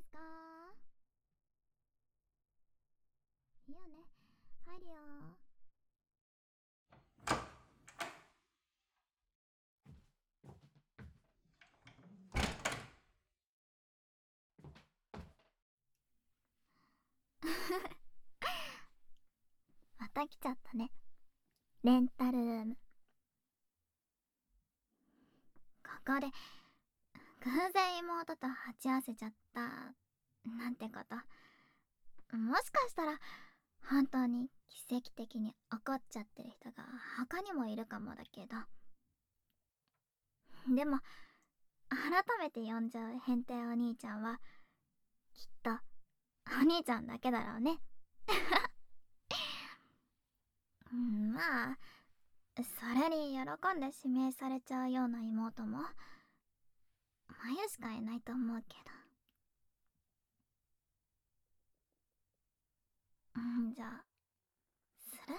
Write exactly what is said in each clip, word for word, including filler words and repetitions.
すか？いいよね。入るよ。また来ちゃったね。レンタルルーム。ここで偶然妹と鉢合わせちゃったなんてこと、もしかしたら本当に奇跡的に怒っちゃってる人が他にもいるかもだけど、でも改めて呼んじゃう変態お兄ちゃんはきっとお兄ちゃんだけだろうね。うん、まあそれに喜んで指名されちゃうような妹もまゆしかいないと思うけど。うん、じゃあする？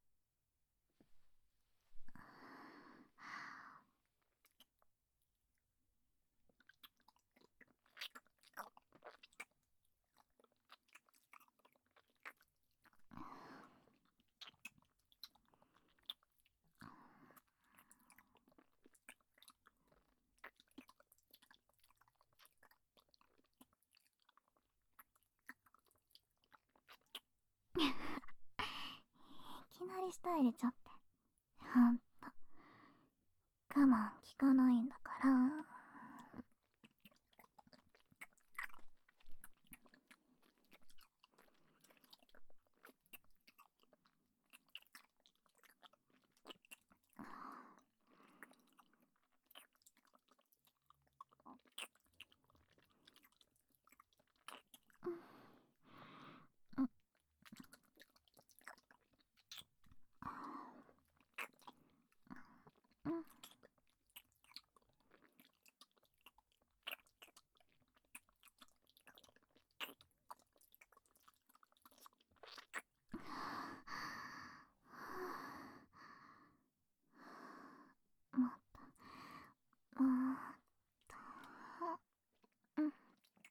いきなり舌入れちゃって、ほんと我慢効かないんだから。もっともっとうんうん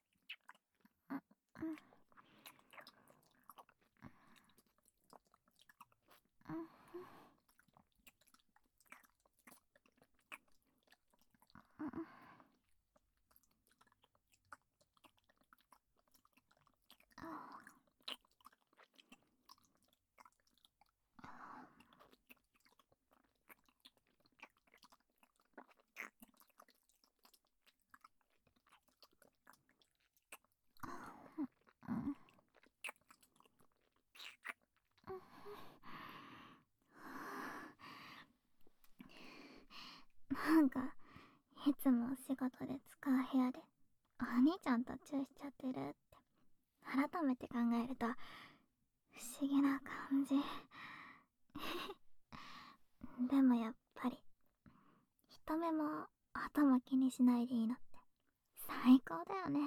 なんかいつもお仕事で使う部屋でお兄ちゃんとチューしちゃってるって改めて考えると不思議な感じ。でもやっぱり人目も音も気にしないでいいのって最高だよね。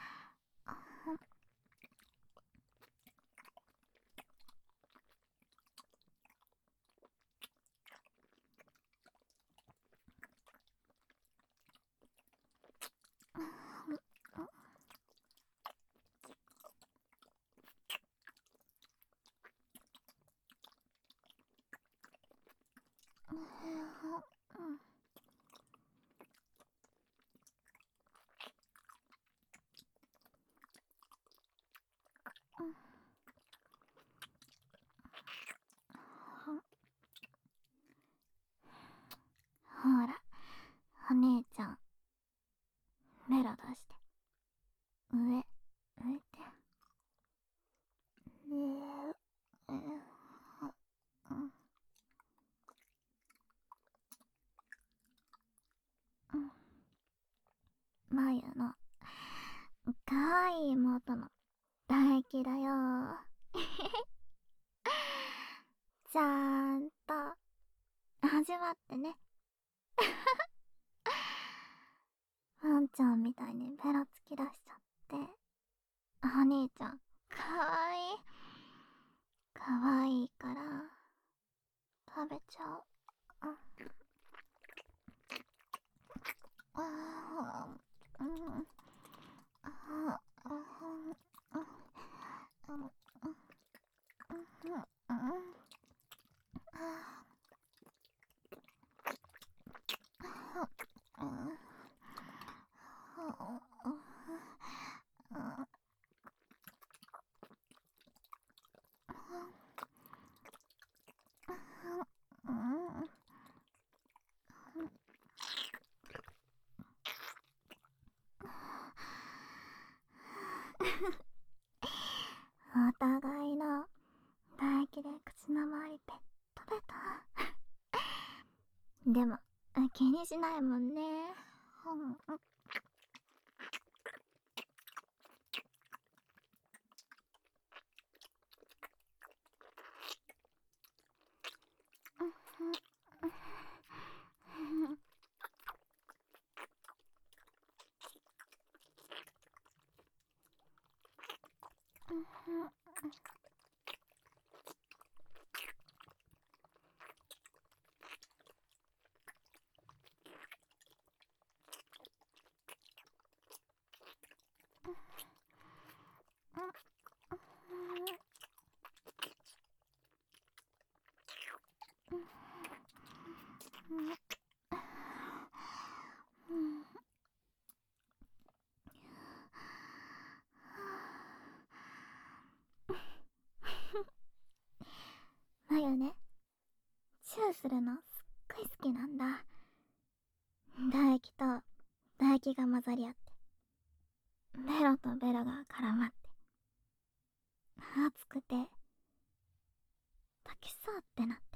ほらお姉ちゃんベロ出して上向いて。ねえ、うんうんまゆのかわいい妹の唾液だよ。ちゃんと味わってね。ワンちゃんみたいにベロ突き出しちゃって。お兄ちゃんかわいいかわいいから食べちゃう。うんうんうんお互いの唾液で口の周りペットペト。でも気にしないもんね。うんマヨね、チューするのすっごい好きなんだ。唾液と唾液が混ざり合ってベロとベロが絡まって、熱くて抱きそうってなって、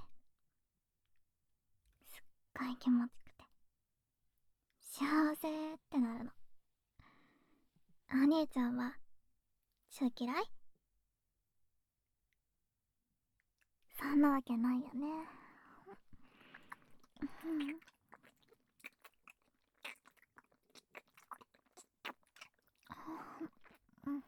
すっごい気持ちくて幸せってなるの。お兄ちゃんはチュー嫌い？そんなわけないよね。うんうん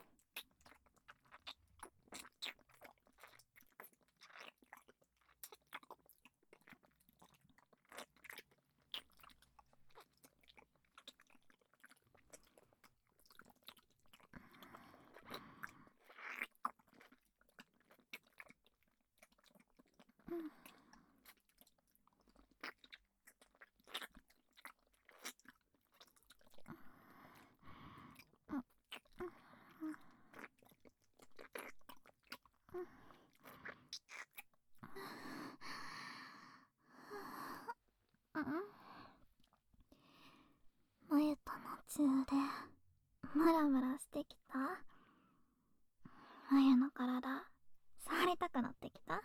マユとのチューでムラムラしてきた？マユの体触りたくなってきた？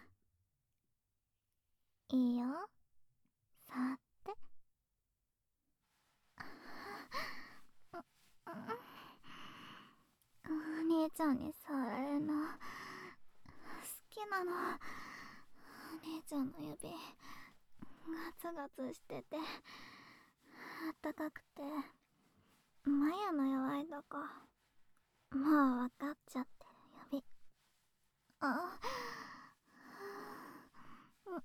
いいよ、触って。お兄ちゃんに触られるの好きなの。お兄ちゃんの指ガツガツしててあったかくて、マヤの弱いとこもう分かっちゃってる指。あうん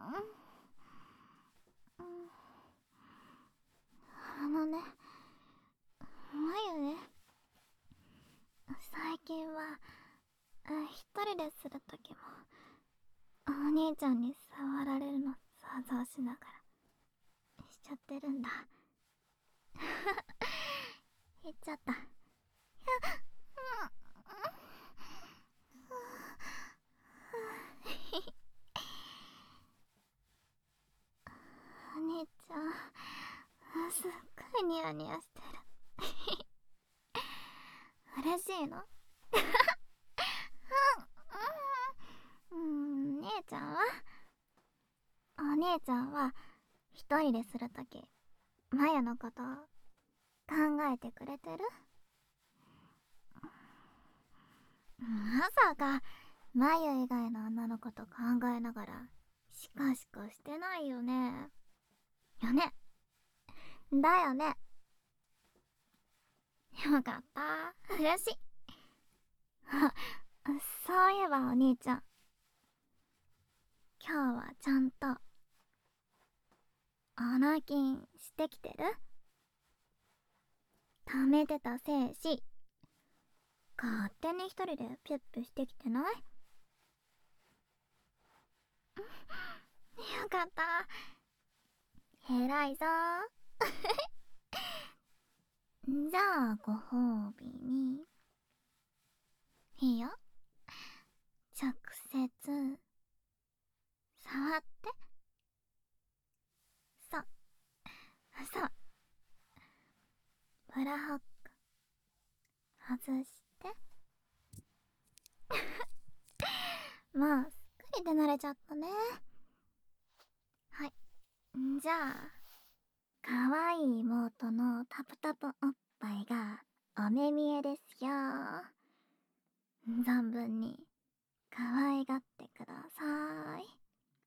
あのね、マユね、最近は一人でするときもお兄ちゃんに触られるの想像しながらしちゃってるんだ。言っちゃった。お兄ちゃんすっごいニヤニヤしてる。嬉しいの？うん、姉ちゃんはお姉ちゃんは一人でするときマヤのこと考えてくれてる？まさかマユ以外の女の子と考えながらシカシカしてないよね。よね？だよね？よかった、嬉しい。あ、そういえばお兄ちゃん、今日はちゃんと穴金してきてる？貯めてた精子勝手に一人でピュッピュしてきてない？よかった、偉いぞ。じゃあご褒美にいいよ、直接触って。そうそう、ブラホック外して。もうすっかり手慣れちゃったね。はい、じゃあかわいい妹のタプタプおっぱいがお目見えですよ。存分に可愛がってください。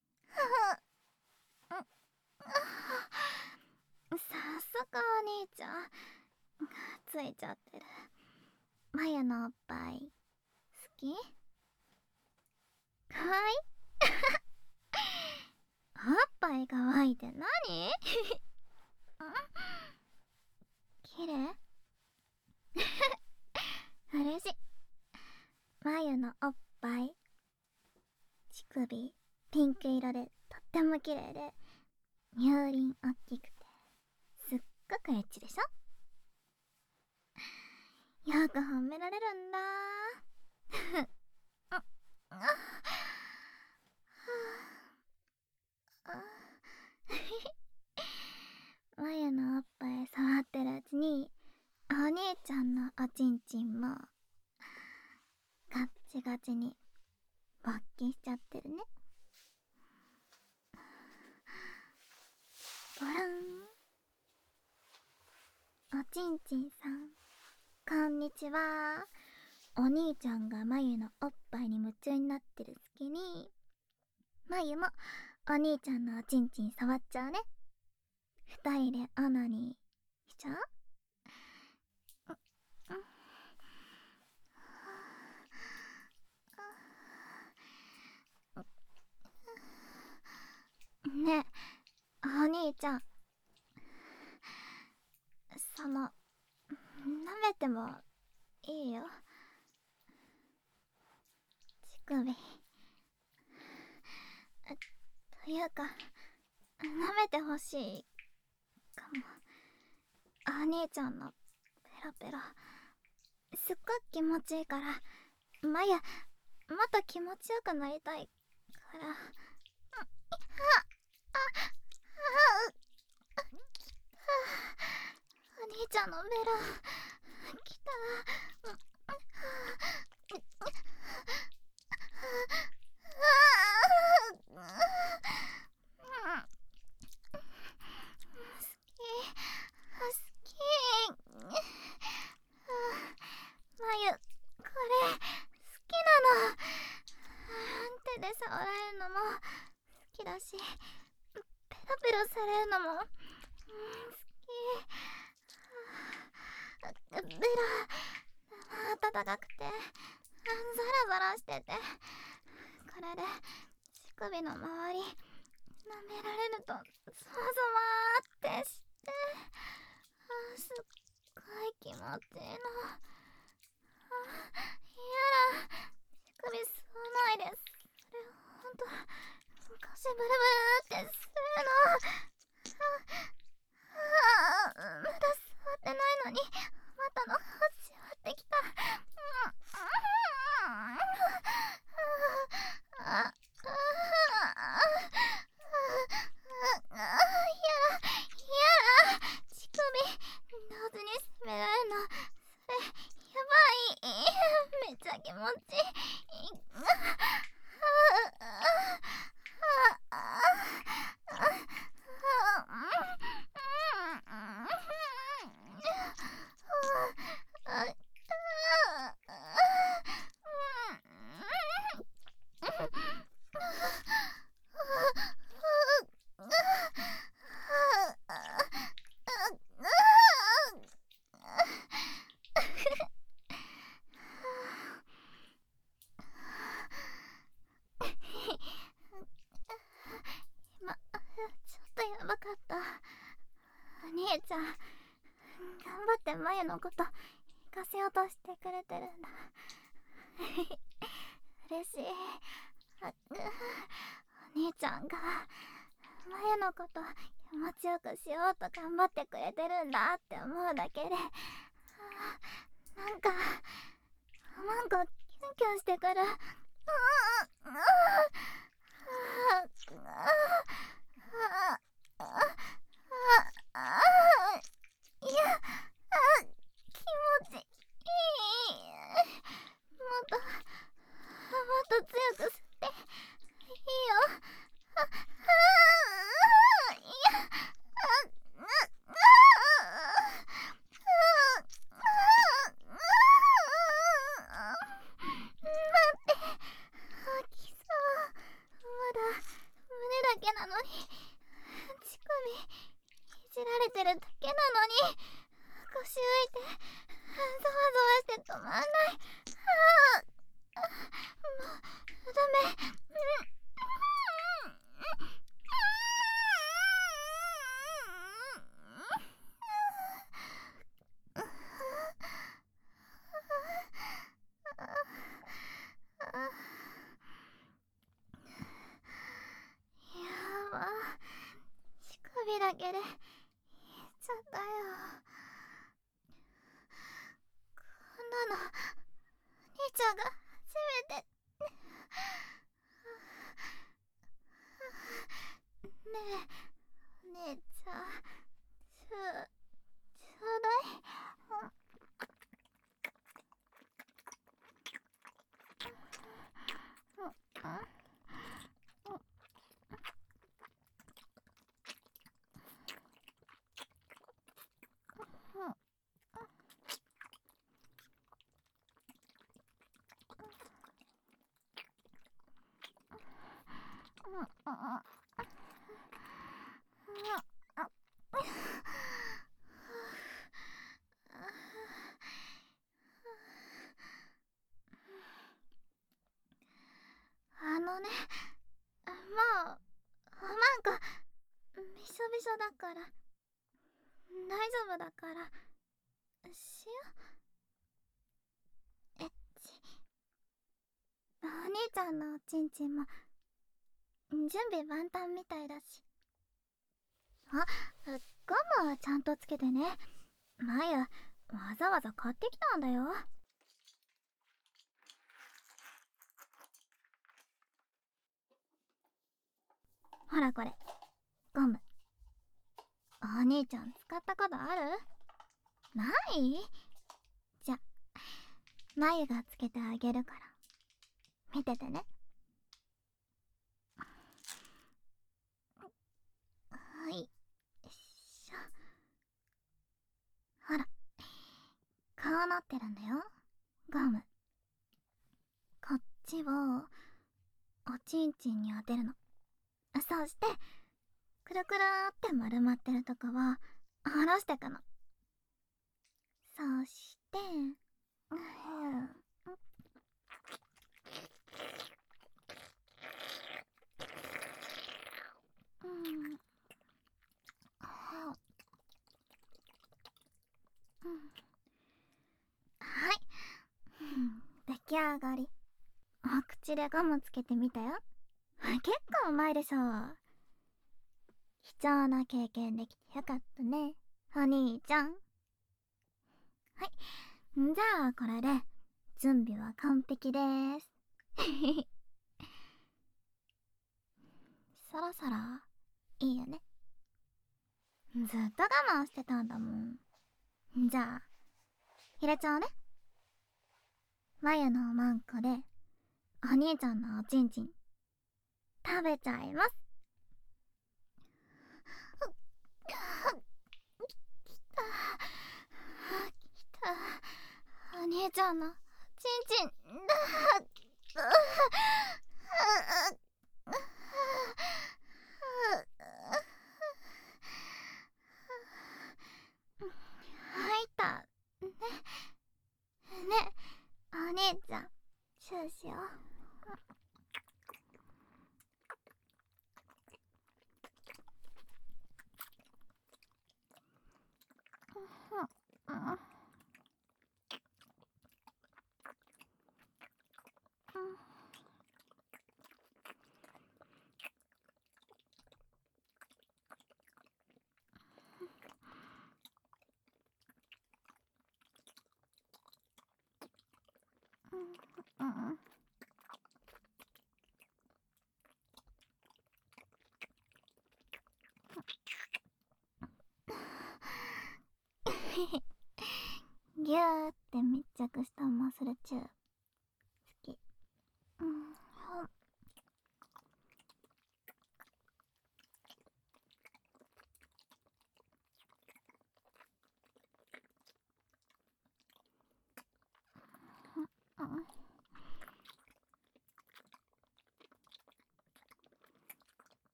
早速お兄ちゃんがついちゃってる。マユのおっぱい好き？かわいいおっぱいかわいいって何？きれい嬉しい。マユのおっぱい乳首ピンク色でとっても綺麗で乳輪おっきくてすっごくエッチでしょ。よく褒められるんだ。マユのおっぱい触ってるうちにお兄ちゃんのおちんちんもガッチガチに勃起しちゃってるね。ボラン。おちんちんさんこんにちは。お兄ちゃんがマユのおっぱいに夢中になってる隙にマユもお兄ちゃんのおちんちん触っちゃうね。二人でオナニーしちゃう？ねえお兄ちゃん、その舐めてもいいよ。乳首というか舐めてほしいかも。お兄ちゃんのペロペロすっごく気持ちいいから、マユもっと気持ちよくなりたいから。ああお兄ちゃんのベロきた。マユこれ好きなの。手で触られるのも好きだし、ペロペロされるのも好き。ベロ暖かくてザラザラしてて、これで乳首の周り舐められるとゾワゾワーってして、あすっごい気持ちいいの。あやだ、乳首吸わないです。それほんと腰ブルブルってするの。ああまだ座ってないのに股の端割ってきた。あ乳首同時に攻められるの、それやばい。めっちゃ気持ちいい。今ちょっとやばかった。お兄ちゃん頑張ってマユのこと行かせようとしてくれてるんだ。嬉しい。お兄ちゃんがマユのこと気持ちよくしようと頑張ってくれてるんだって思うだけで、なんかなんかキュンキュンしてくる。いや、気持ちいい。 浮いてざわざわして止まんない。ああ、もうダメ。やば、乳首だけでいっちゃったよ。こんなの兄ちゃんが初めて。ねえ姉ちゃん、ちょちょうだい。あのね、もうなんかびしょびしょだから大丈夫だからしよう。えっち、お兄ちゃんのおちんちんも準備万端みたいだし。あ、ガムはちゃんとつけてね。マユ、わざわざ買ってきたんだよ。ほらこれ、ゴム。お兄ちゃん使ったことある？ない？じゃ、マユがつけてあげるから、見ててね。はい、よいしょ。ほら、こうなってるんだよ、ゴム。こっちをおちんちんに当てるの。そうして、くるくるって丸まってるとこは下ろしてくの。そして、うん、うん、はい、出来上がり。お口でゴムつけてみたよ。結構うまいでしょ。貴重な経験できてよかったね、お兄ちゃん。はい、じゃあこれで準備は完璧です。そろそろいいよね。ずっと我慢してたんだもん。じゃあ入れちゃうね。眉のおまんこでお兄ちゃんのおちんちん食べちゃいます。きたきた、お兄ちゃんのちんちんだ。入ったね。ね、お兄ちゃん、チューしよう。ギューって密着したマッスルチュー好き。うん、ほん。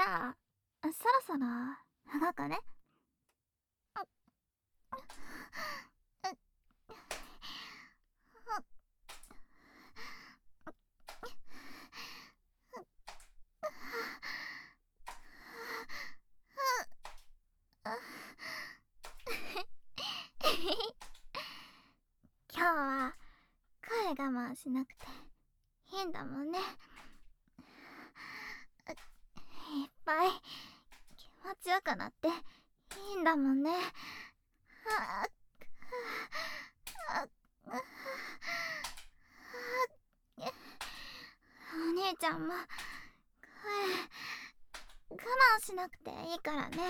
じゃあそろそろ動くね。今日は声我慢しなくていいんだもんね。いっぱい気持ちよくなっていいんだもんね。お兄ちゃんも声我慢しなくていいからね。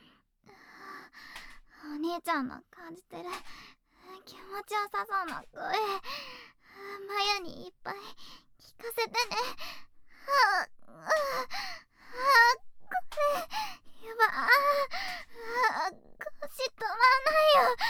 お兄ちゃんの感じてる気持ちよさそうな声、マヤにいっぱい聞かせてね。はあ、はあ、これやばあ、あ、腰止まんないよ。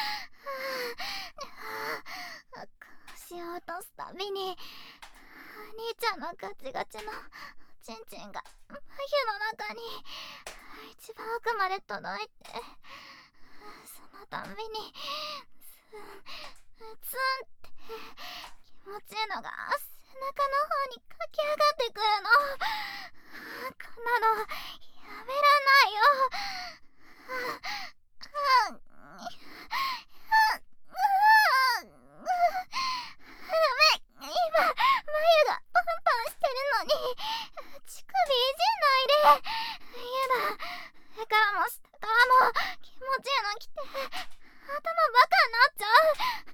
あ、腰を落とすたびにお兄ちゃんのガチガチのチンチンが眉の中に一番奥まで届いて、そのたんびにツンツンって気持ちいいのが背中の方に駆け上がってくるの。こんなのやめらんないよ。ダメ、今眉がパンパンしてるのに乳首いじんないで。やだ、上からも下からも気持ちいいの来て頭バカになっちゃう。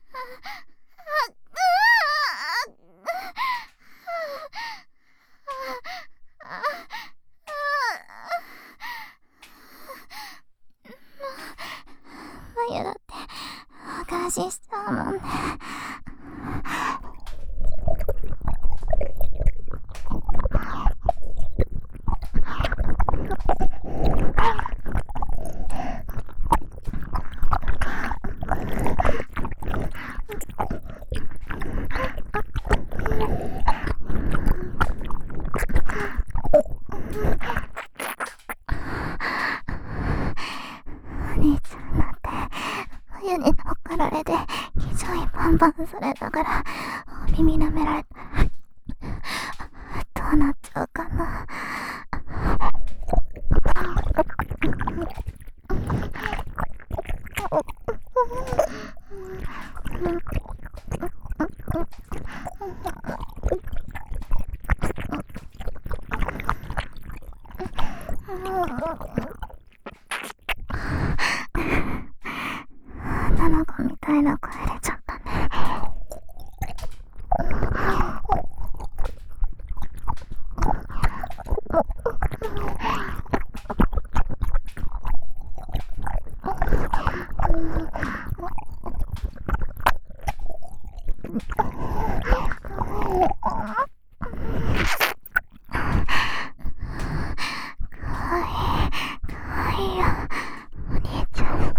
眉だっておかししちゃうもんね。お兄ちゃんなんて親に乗っかられて気丈にパンパンされたからお耳舐められたらどうなっちゃうかな。女の子みたいな声出ちゃったね。かわいい、かわいいよ、お兄ちゃん。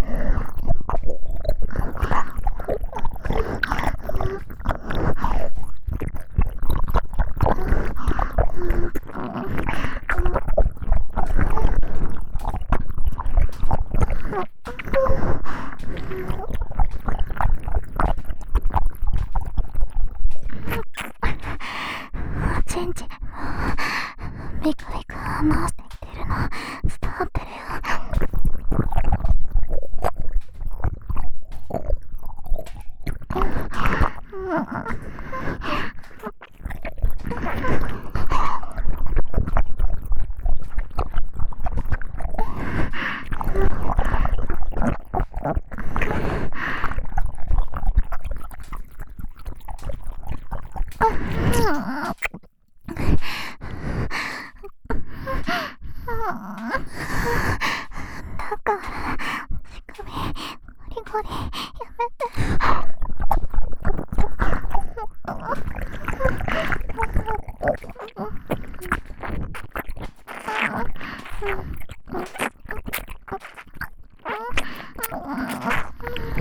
チンチンビクビク反応してきてるの伝わってるよ。だから乳首ゴリゴリやめて。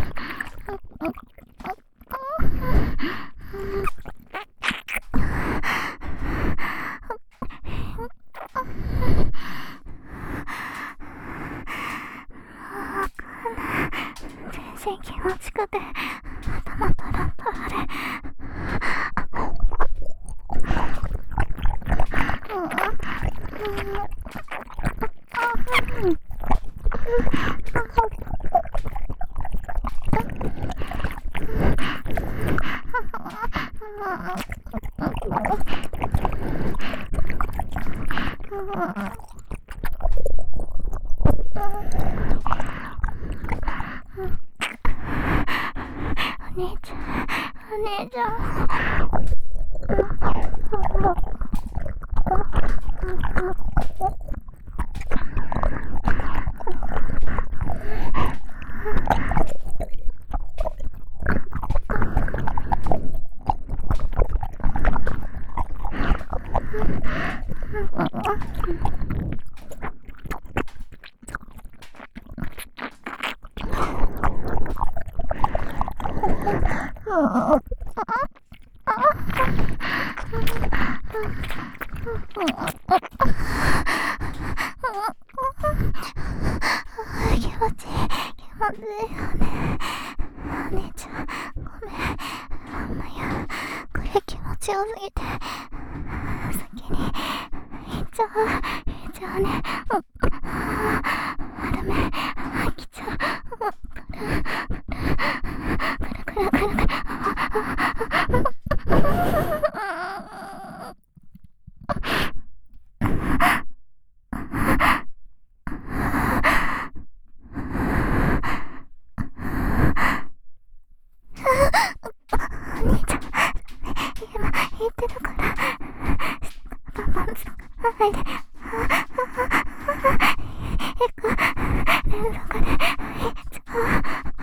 おもトロトロでお兄ちゃん、お兄ちゃん。気持ちいい、気持ちいいよね。お姉ちゃん、ごめん。いや、これ気持ちよすぎて、先に行っちゃう、行っちゃうね。ダメ、来ちゃう。くるくるくるくるくる。お兄ちゃん、今言ってたから、我慢するないで。行く、連続で行っちゃう。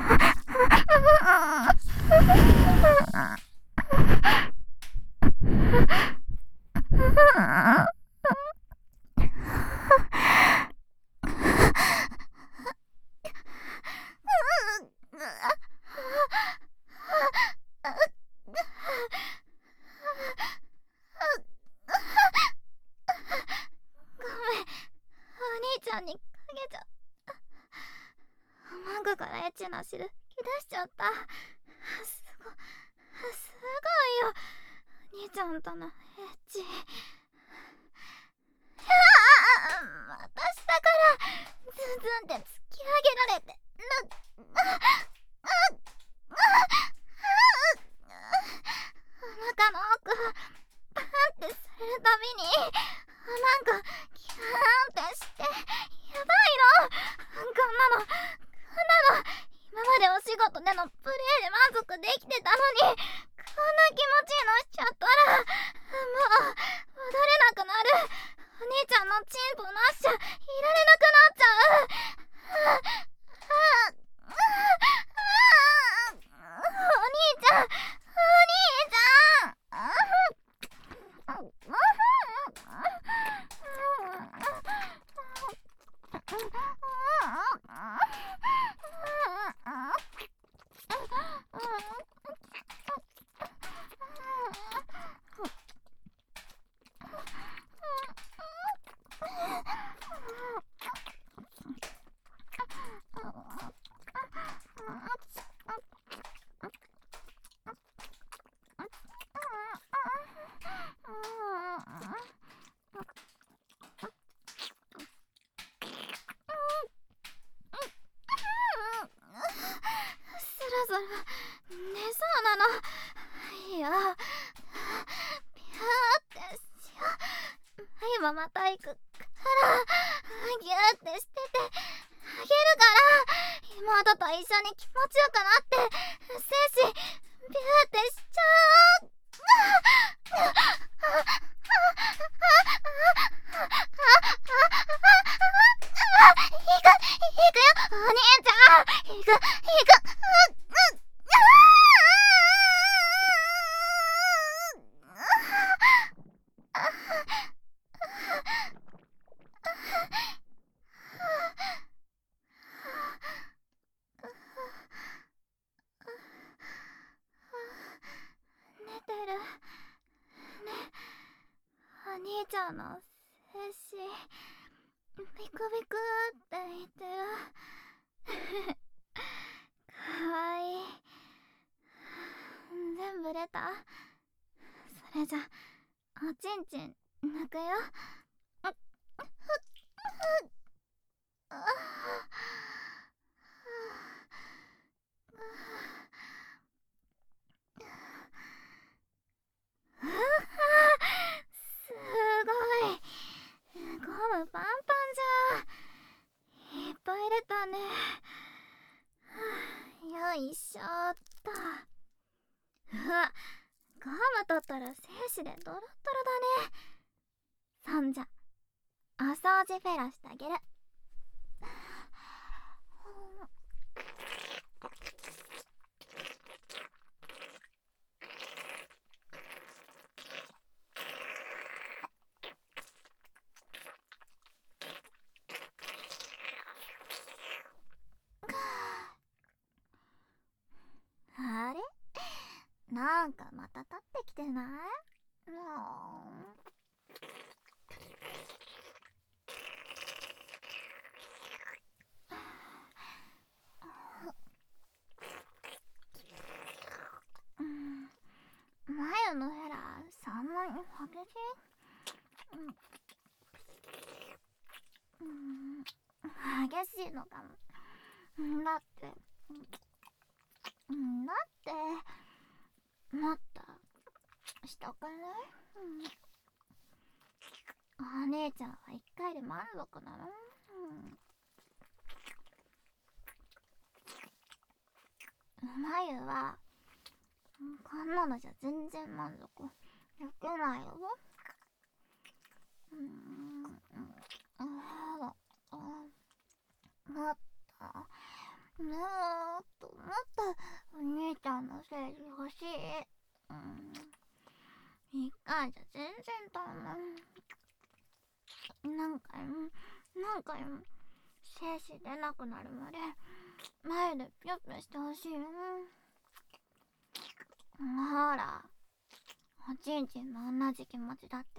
にかけちゃった。マグからエッチな汁吹き出しちゃった。すごすごいよ、兄ちゃんとのエッチ。いやあ、私だからズンズンって突き上げられてぬああお腹の奥パンってされるたびになんかキャーンってしてやばいの。こんなのこんなの今までお仕事でのプレーで満足できてたのに、こんな気持ちいいのしちゃったらもう戻れなくなる。お兄ちゃんのチンポなしちゃいられなくなっちゃう。お兄ちゃん、お兄ちゃん。そろそろ寝そうなの。いや、ピューってしよう。今また行くからギューってしててあげるから、妹と一緒に気持ちよくなって精子ビューってしちゃおう。行く行くよお兄ちゃん、行く行く。寝てるね。お兄ちゃんの精子ビクビクって言ってる。かわいい。 れた。それじゃおちんちん抜くよ。うっふっふっああうわすごい、ゴムパンパンじゃ。いっぱい入れたね。よいしょっと。うわ、ゴム取ったら精子でドロッドロだね。そんじゃお掃除フェラしてあげる。あれ、なんかまた立ってきてない？もう前のヘラそんなに激しい？うん、激しいのかも。だってだってもっとしたくない？お姉ちゃんは一回で満足なの？まゆはこんなのじゃ全然満足できないよ。うーん、もっともっともっとお兄ちゃんのせいで欲しい。うん、一回じゃ全然足んない。何回も何回も精子出なくなるまで前でぴょっぴょしてほしいよ。ほら、おちんちんも同じ気持ちだって。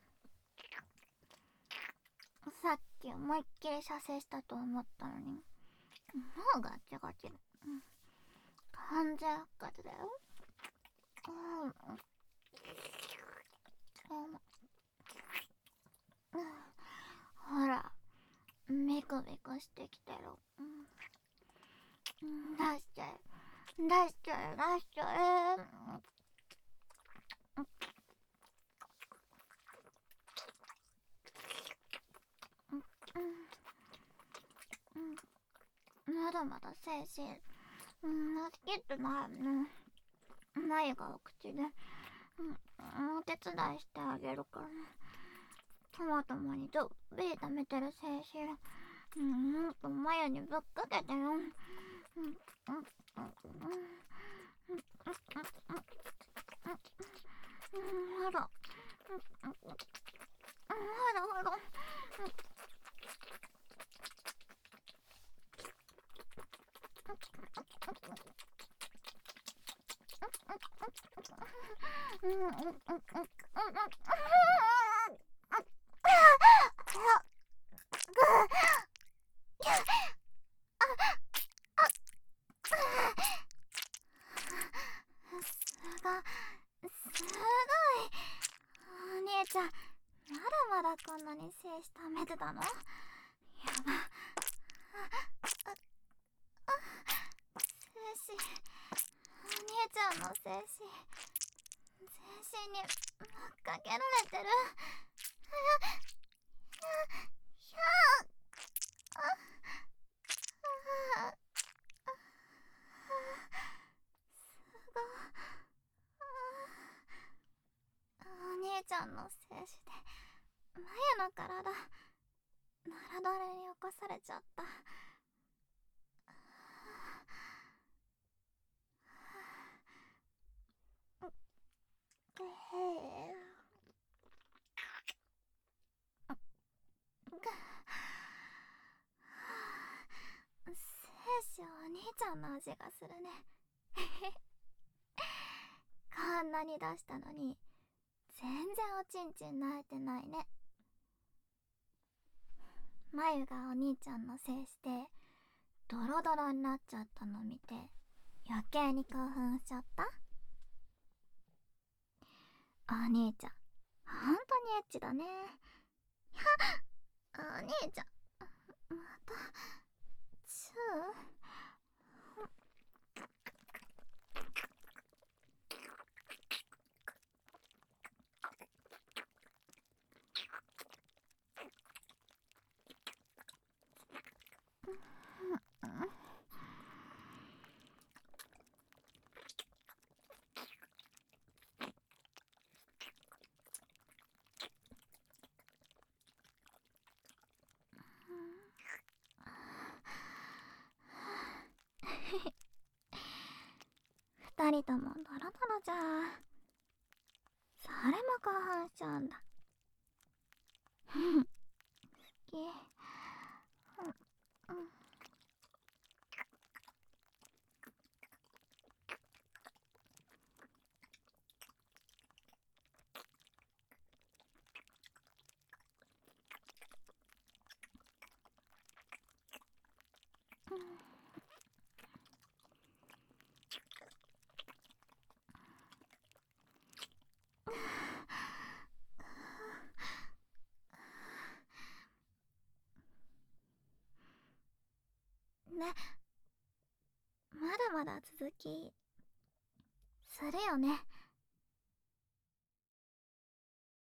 さっき思いっきり射精したと思ったのにもうガチガチ。完全復活だよ。うんうん、ほらビクビクしてきてる。出しちゃえ出しちゃえ出しちゃえ。まだまだ精子うん好きってないね。眉がお口で、うん、お手伝いしてあげるから。トマトもにどっぷり溜めてる精子、うん、もっと眉にぶっかけてよ。うんうんうんほらほらほらうんうんうんうんうんすごい。お姉ちゃんまだまだこんなに精子溜めてたの？やば。精子、お姉ちゃんの精子全身にぶっかけられてる。ひゃあすごい。お姉ちゃんの精子でマユの体ドロドロに起こされちゃった。精子お兄ちゃんの味がするね。こんなに出したのに全然おちんちん慣れてないね。まゆがお兄ちゃんのせいしてドロドロになっちゃったの見て余計に興奮しちゃった？ お兄ちゃんほんとにエッチだね。やっ、お兄ちゃんまたチュー。二人ともドロドロじゃ。それも興奮しちゃうんだ。好き。うんうん。ね、まだまだ続きするよね。